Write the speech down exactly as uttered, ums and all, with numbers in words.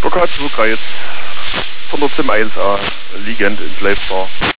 V K zwei Greiz von der Sim eins A liegend ins Live Star.